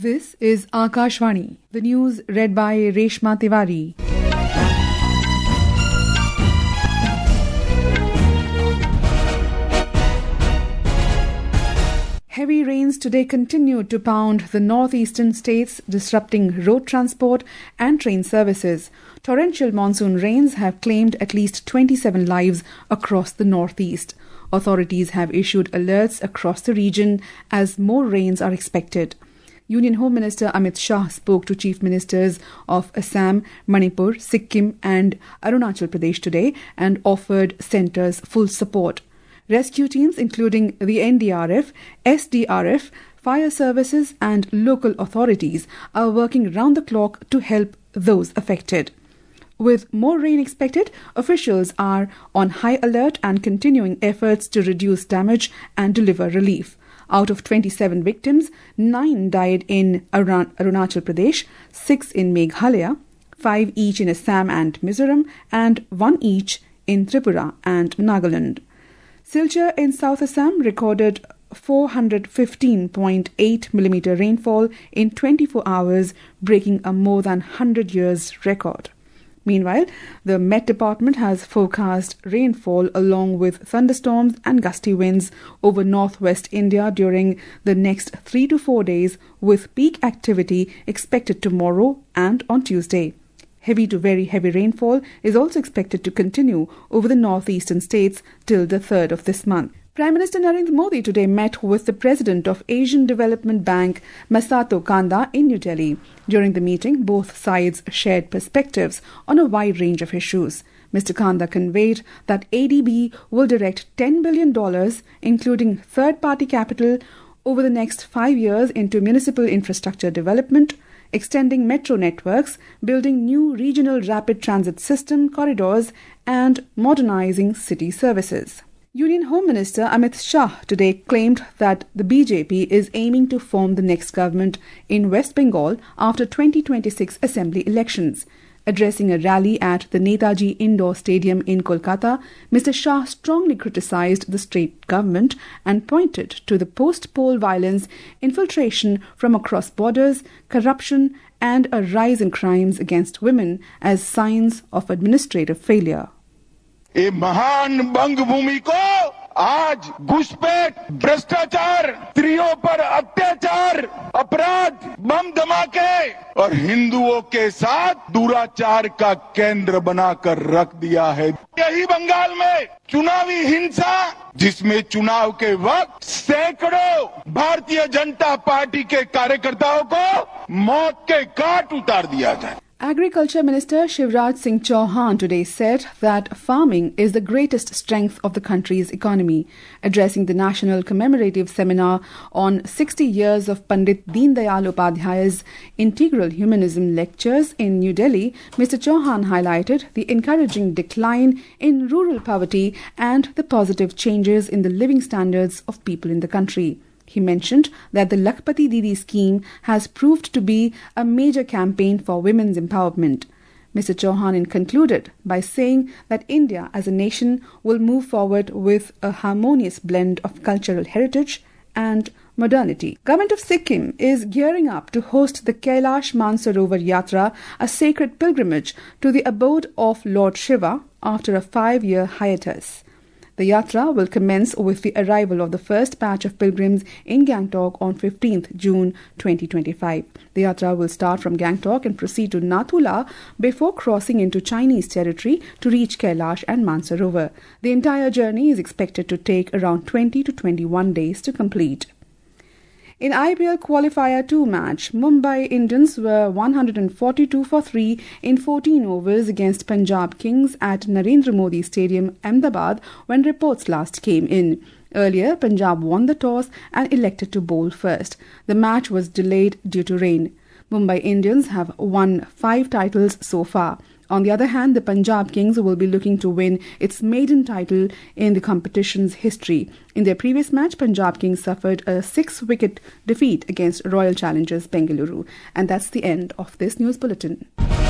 This is Akashvani. The news read by Reshma Tiwari. Heavy rains today continued to pound the northeastern states, disrupting road transport and train services. Torrential monsoon rains have claimed at least 27 lives across the northeast. Authorities have issued alerts across the region as more rains are expected. Union Home Minister Amit Shah spoke to Chief Ministers of Assam, Manipur, Sikkim and Arunachal Pradesh today and offered centres full support. Rescue teams including the NDRF, SDRF, fire services and local authorities are working round the clock to help those affected. With more rain expected, officials are on high alert and continuing efforts to reduce damage and deliver relief. Out of 27 victims, 9 died in Arunachal Pradesh, 6 in Meghalaya, 5 each in Assam and Mizoram, and 1 each in Tripura and Nagaland. Silchar in South Assam recorded 415.8 millimeter rainfall in 24 hours, breaking a more than 100 years record. Meanwhile, the Met Department has forecast rainfall along with thunderstorms and gusty winds over northwest India during the next 3 to 4 days, with peak activity expected tomorrow and on Tuesday. Heavy to very heavy rainfall is also expected to continue over the northeastern states till the 3rd of this month. Prime Minister Narendra Modi today met with the President of Asian Development Bank, Masato Kanda, in New Delhi. During the meeting, both sides shared perspectives on a wide range of issues. Mr. Kanda conveyed that ADB will direct $10 billion, including third-party capital, over the next 5 years into municipal infrastructure development, extending metro networks, building new regional rapid transit system corridors, and modernizing city services. Union Home Minister Amit Shah today claimed that the BJP is aiming to form the next government in West Bengal after 2026 assembly elections. Addressing a rally at the Netaji Indoor Stadium in Kolkata, Mr. Shah strongly criticized the state government and pointed to the post-poll violence, infiltration from across borders, corruption and a rise in crimes against women as signs of administrative failure. ये महान बंग भूमि को आज घुसपैठ, भ्रष्टाचार, स्त्रियों पर अत्याचार, अपराध, बम धमाके और हिंदुओं के साथ दुराचार का केंद्र बनाकर रख दिया है। यही बंगाल में चुनावी हिंसा, जिसमें चुनाव के वक्त सैकड़ों भारतीय जनता पार्टी के कार्यकर्ताओं को मौत के घाट उतार दिया जाए। Agriculture Minister Shivraj Singh Chauhan today said that farming is the greatest strength of the country's economy. Addressing the National Commemorative Seminar on 60 years of Pandit Deen Dayal Upadhyaya's Integral Humanism lectures in New Delhi, Mr. Chauhan highlighted the encouraging decline in rural poverty and the positive changes in the living standards of people in the country. He mentioned that the Lakhpati Didi scheme has proved to be a major campaign for women's empowerment. Mr. Chauhan concluded by saying that India as a nation will move forward with a harmonious blend of cultural heritage and modernity. Government of Sikkim is gearing up to host the Kailash Mansarovar Yatra, a sacred pilgrimage to the abode of Lord Shiva after a 5-year hiatus. The yatra will commence with the arrival of the first batch of pilgrims in Gangtok on 15th June 2025. The yatra will start from Gangtok and proceed to Nathula before crossing into Chinese territory to reach Kailash and Mansarovar. The entire journey is expected to take around 20 to 21 days to complete. In IPL Qualifier 2 match, Mumbai Indians were 142 for 3 in 14 overs against Punjab Kings at Narendra Modi Stadium, Ahmedabad, when reports last came in. Earlier, Punjab won the toss and elected to bowl first. The match was delayed due to rain. Mumbai Indians have won 5 titles so far. On the other hand, the Punjab Kings will be looking to win its maiden title in the competition's history. In their previous match, Punjab Kings suffered a 6-wicket defeat against Royal Challengers Bengaluru. And that's the end of this news bulletin.